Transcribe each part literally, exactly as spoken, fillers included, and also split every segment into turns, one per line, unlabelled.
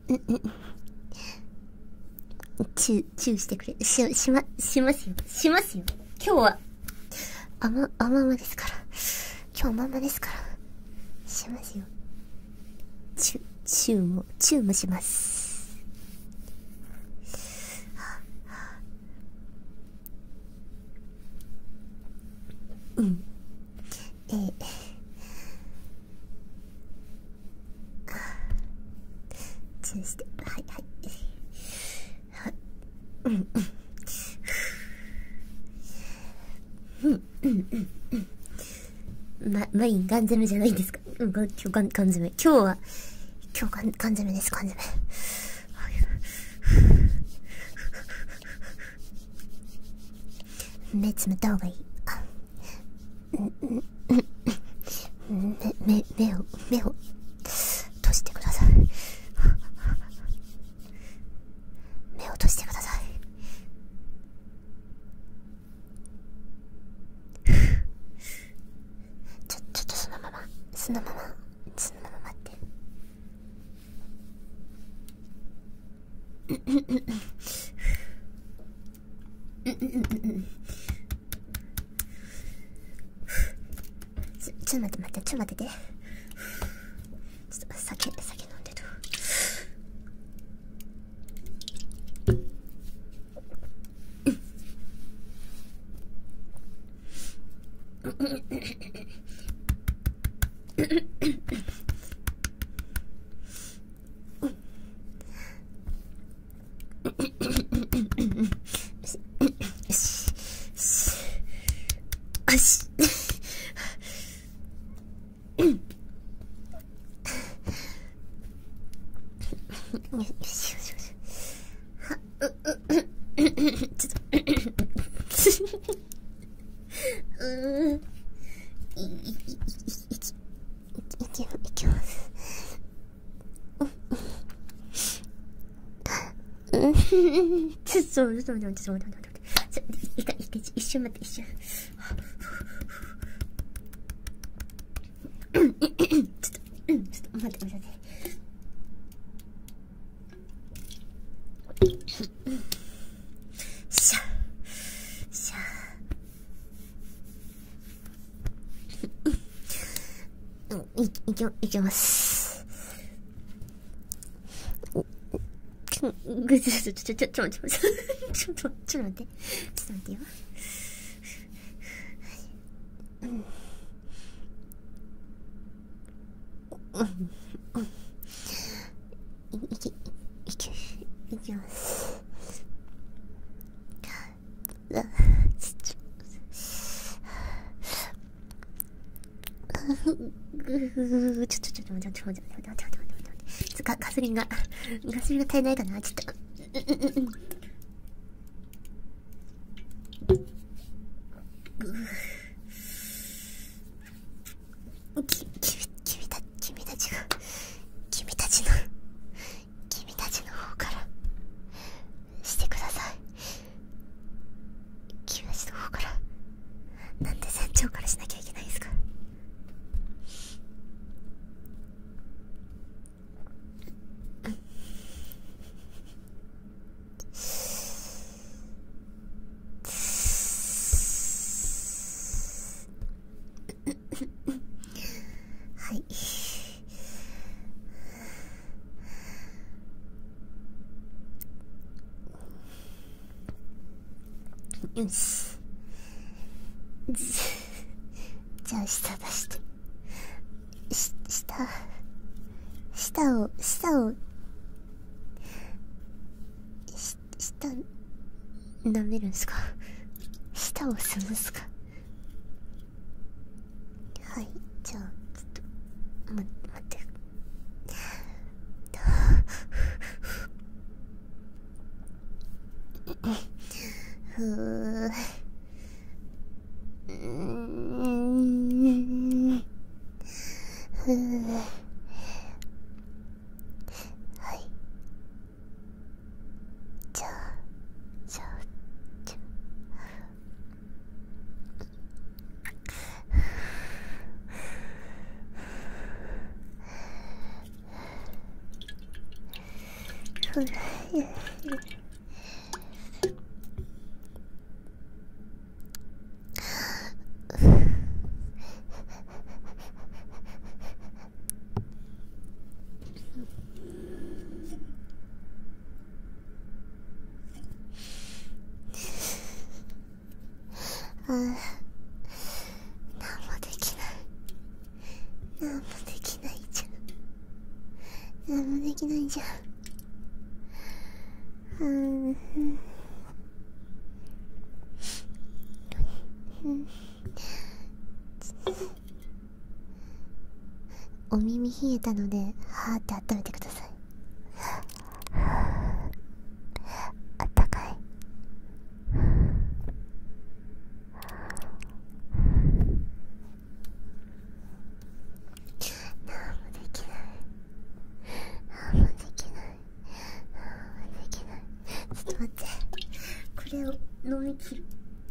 チュー、チューしてくれ。し、しま、しますよ。しますよ。今日は、あま、あままですから。今日あままですから。しますよ。チュ、チューも、チューもします。うん。えー、チューして、はいはい。は、うんうん。うんうんうんうん。ま、マインガン攻めじゃないんですか。うん、今日ガン、ガン攻め。今日は、今日ガン、ガン攻めです、ガン攻め。目つむった方がいい。あ、うんうんうん。目、目、目を、目を、閉じてください。目を閉じてください。ちょ、ちょっとそのまま、そのまま、そのまま待って。うんうんうんうん。うんうんうんうん。ちょ、ちょっと待って待って、ちょっと待ってて。ちょっと酒、酒飲んでと。よし。よしよしよし。は、う、う、う、ちょっと。うーん。い、い、い、い、い、い、いけ、いけます。うん。ちょっと、ちょっと待って、ちょっと待って、ちょっと待って。ちょ、一回、一回、一瞬待って、一瞬。ちょっと、うん、ちょっと待ってください。しゃ、しゃ。うん、い、いけ、いけます。ちょ、ぐちょ、ちょ、ちょ、ちょ、ちょ、ちょ、ちょ、ちょ、ちょ、ちょっと待って、ちょっと待ってよ。うん。うん。うん。いけ、いけ、いけます。あ、ちょ、ちょ、ぐー、ちょ、ちょ、ちょ、ちょ、ちょ、ちょ、ちょ、ちょ、ちょ、ちょ、ちょ、ちょ、ちょ、ガソリンが、ガソリンが足りないかな、ちょっと。うんうんうん。き、き、君た、君たちが、君たちの、君たちの方からしてください。君たちの方から、なんで船長からしなきゃいけないんですか。はい。よし。じゃあ舌出して。し、舌、舌を、舌を、し、舌、舐めるんすか。舌を吸うんすか。はい、じゃあ、ちょっと、ま、待って。ふぅ。うーん。ふぅ。はい。じゃあ、じゃあ、じゃあ。 ああ、何もできない。何もできないじゃん。何もできないじゃん。うん。うん。お耳冷えたので、はーって温めてください。あったかい。何もできない。何もできない。何もできない。ちょっと待って。これを飲み切る。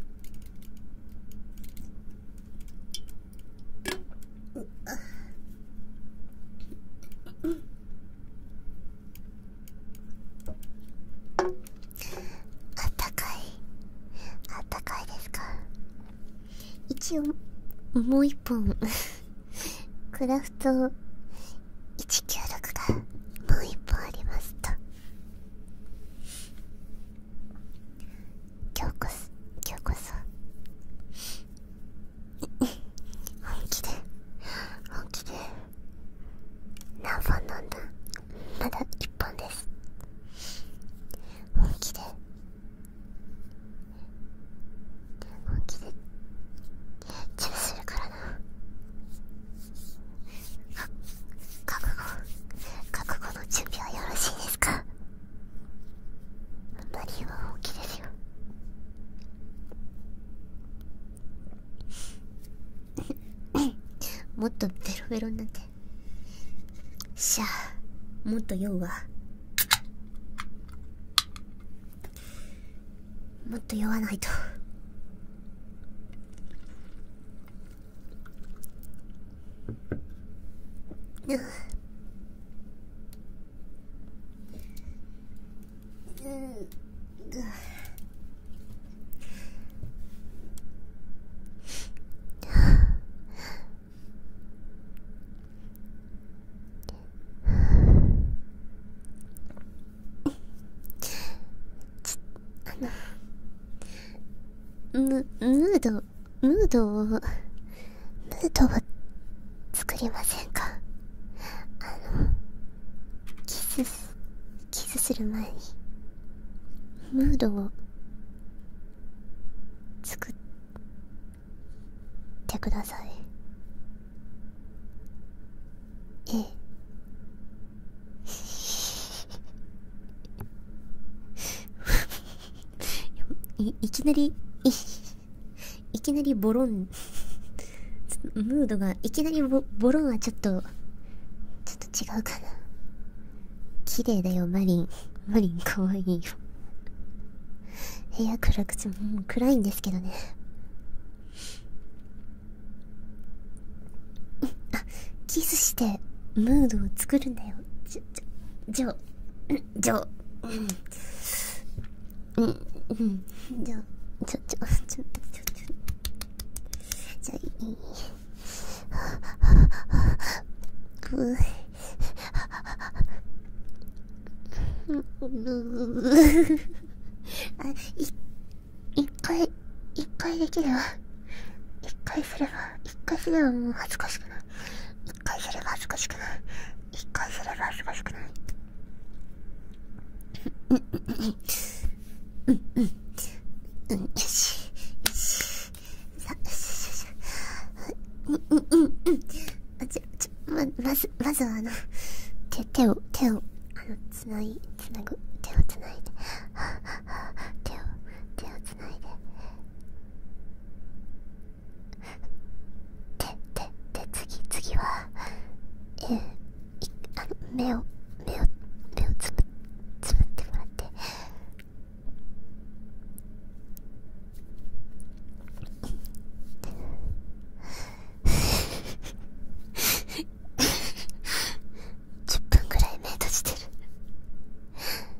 あったかい。あったかいですか。一応もう一本クラフトいちきゅうろくがもう一本ありますと。今日こそ今日こそ本気で本気で何本飲んだ。まだいっぽんです。本気で本気でチューするからな。覚悟覚悟の準備はよろしいですか。マリーは本気ですよ。もっとベロベロになって。しゃあ、もっと酔うわ。もっと酔わないと。うん。ム、ムード、ムードを、ムードを作りませんか。あの、キス、キスする前に、ムードを作ってください。ええ。い, いきなりい, いきなりボロンムードがいきなり ボ, ボロンはちょっとちょっと違うかな。綺麗だよマリン。マリンかわいいよ。部屋暗くてもう暗いんですけどね。あ、キスしてムードを作るんだよ。じょじょじょうんうんうんじゃあちょちょちょちょちょちょじゃあいいぐあい一回一回できれば一回すれば一回すればもう恥ずかしくない。一回すれば恥ずかしくない。一回すれば恥ずかしくない。うんうんうんうん、よしよし。さあ、よしよしよし。うんうんうんうん。あ、ちょちょままずまずはあの手手を手をあのつないつなぐ手をつないで手を手をつないで手手手次次はえー、いあの目を目を目をつぶつぶってもらって。じゅっぷんぐらい目閉じてる。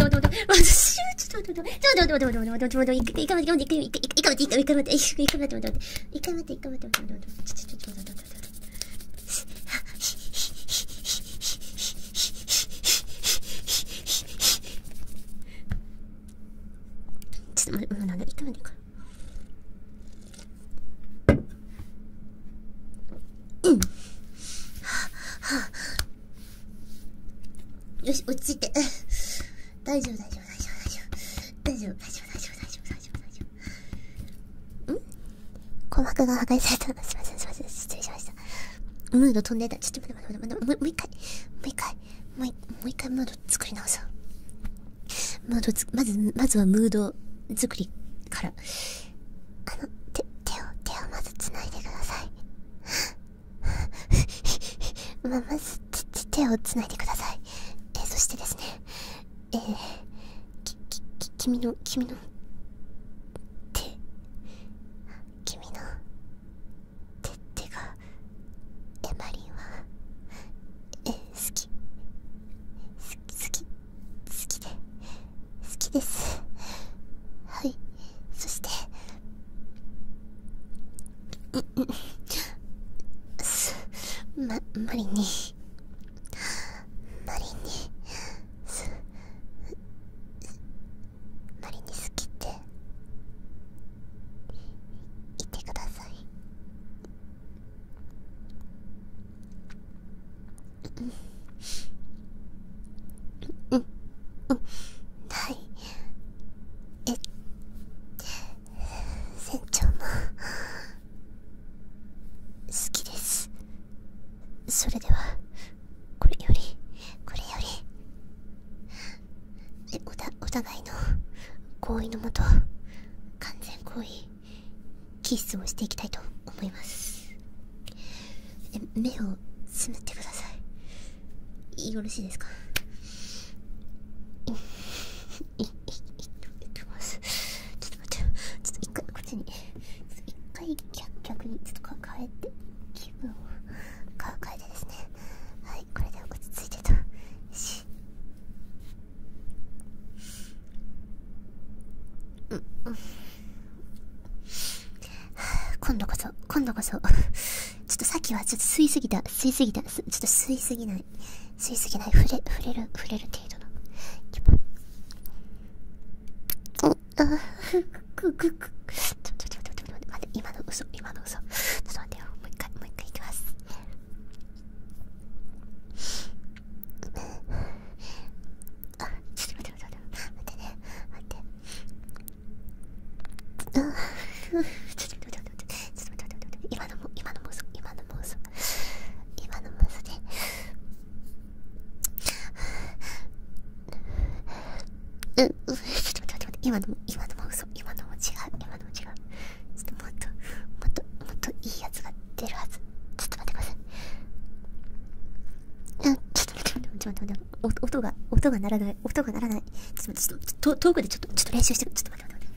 よし、落ち着いて。大丈夫、大丈夫、大丈夫、大丈夫。大丈夫、大丈夫、大丈夫、大丈夫、大丈夫、大丈夫、大丈夫。ん？鼓膜が破壊された。すいません、すいません、失礼しました。ムード飛んでた。ちょっと待って、待って、待って、もう一回、もう一回、もう一もう一回ムード作り直そう。ムードつ、まず、まずはムード作りから。あの、手、手を、手をまず繋いでください。ま、まず、手、手を繋いでください。えー、そしてですね、えー、き、き、き、君の、君の、手、君の、手、手が、エマリンは、えー、好き、好き、好き、好きで、好きです。はい、そして、うんうん、す、ま、マリンに、マリンに、す、マリンに好きって言ってください。うん、うん、うん、はい。え、船長も好きです。それではこれよりこれよりえおたお互いの合意のもと完全合意キスをしていきたいと思います。え目をつむってください。よろしいですか？いいいいいきます。ちょっと待って、ちょっと一回こっちに、ちょっと一回逆逆にちょっとか変えて気分をか変えてですね。はい、これで落ち着いてと。よし。うんうん。今度こそ今度こそちょっとさっきはちょっと吸いすぎた吸いすぎたちょっと吸いすぎない吸いすぎない触れ触れる触れる程度の気分。あくくくちょっと待って待って待って待って今の嘘今の嘘ちょっと待ってよ。もう一回もう一回いきます。あちょっと待って待って待って待ってね待ってあちょっと待って待って待ってちょっと待って待って待って今のも今のも嘘今のも嘘今のも嘘でうんちょっと待って待って待って今のも今のも嘘今のも違う今のも違う。ちょっともっともっともっといいやつが出るはず。ちょっと待ってください。うんちょっと待って待って待って待って音が音が鳴らない音が鳴らない。ちょっと待ってちょっと遠くでちょっとちょっと練習してくちょっと待って待って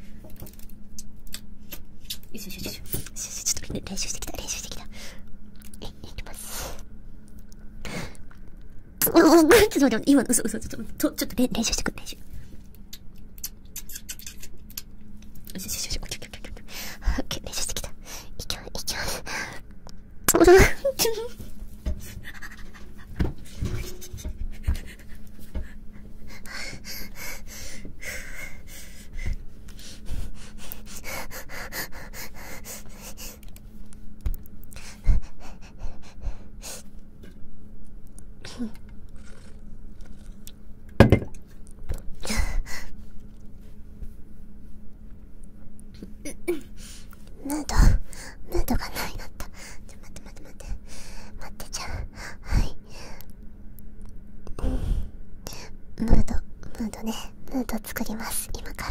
よしよしよしよしよしちょっと練習してきた練習してきた。えいきます。ちょっと待って今の嘘嘘ちょっとちょっと練習してく練習。よしよしよしオッケーオッケーオッケーオッケー練習してきた。いきますいきます。ムードムードがないなった。ちょ待って待って待って待ってじゃあはい、うん、ムードムードねムード作ります今から。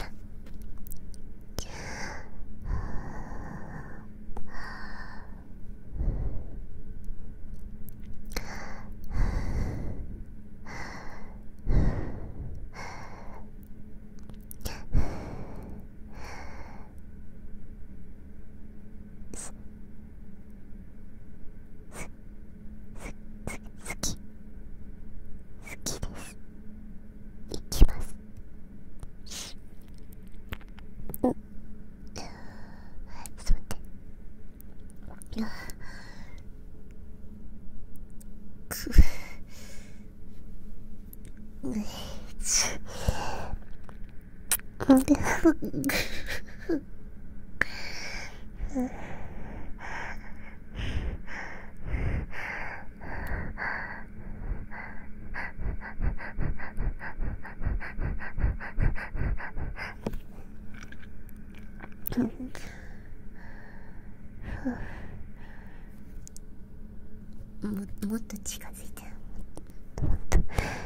も, もっと近づいて、もっと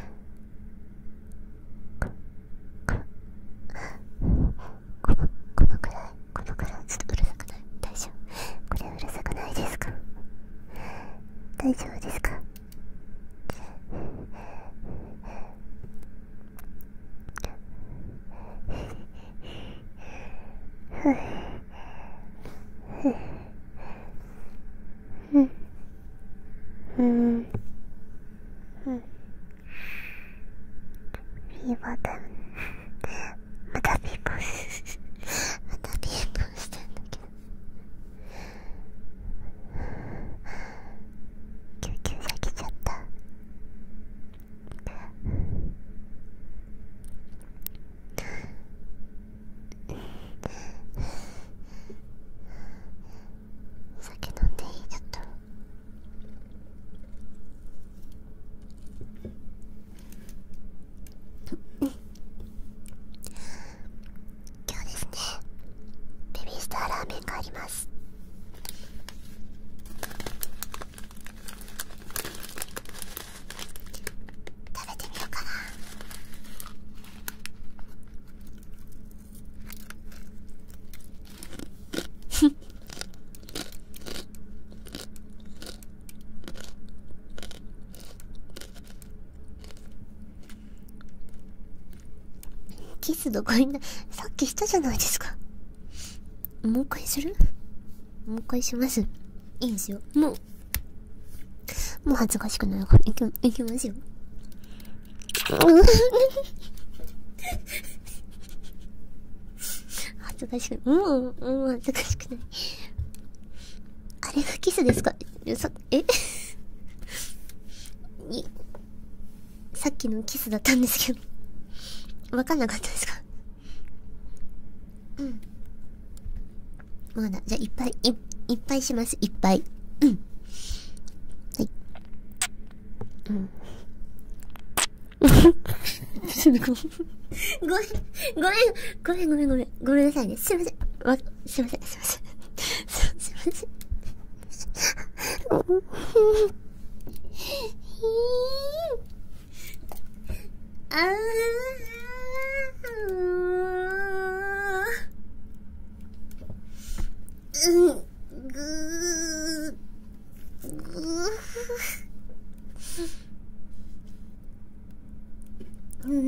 このこのくらい、このくらいちょっとうるさくない？大丈夫？これうるさくないですか？大丈夫ですか？ふううんうんうん。フィーバータイム。またピーポースまたピーポーしてんだけど、救急車来ちゃった。酒飲んでいい？ちょっと今日ですね、ベビースターラーメンがあります。食べてみようかな。キスどこにな、さっきしたじゃないですか。もう一回する？もう一回します。いいんですよ。もうもう恥ずかしくないからいき、いきますよ。恥ずかしくない。もう、もう恥ずかしくない。あれがキスですか？さ、えいさっきのキスだったんですけど。わかんなかったですか？うん。まだ、じゃあいっぱい、い、いっぱいします。いっぱい。うん。はい。うん。ごめん。ごめん。ごめん、ごめん、ごめん。ごめんなさいね。すいません。わ、すいません、すいません。すいません。あー。うん、ぐー、ぐー。うん。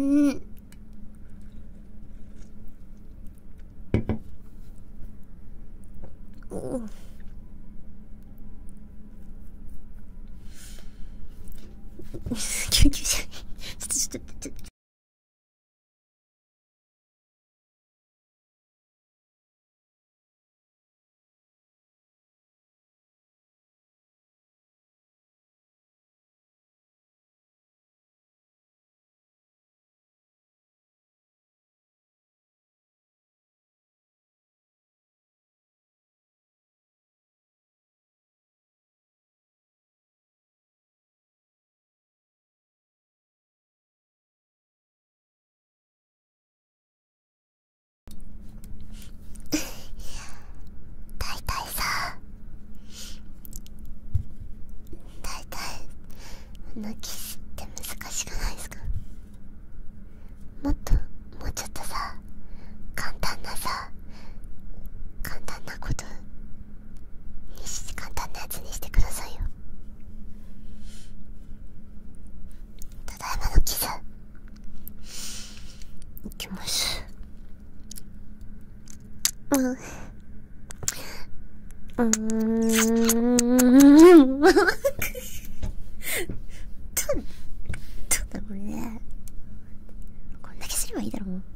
おう。救急車。ちょっと、ちょっと、ちょっと。大体さ、大体あのキスって難しくないですか？もっともうちょっとさ、簡単なさ、簡単なことにし、簡単なやつにしてくださいよ。ただいまのキスいきます。うんうーん。どう、どうだこれね。こんだけすればいいだろう。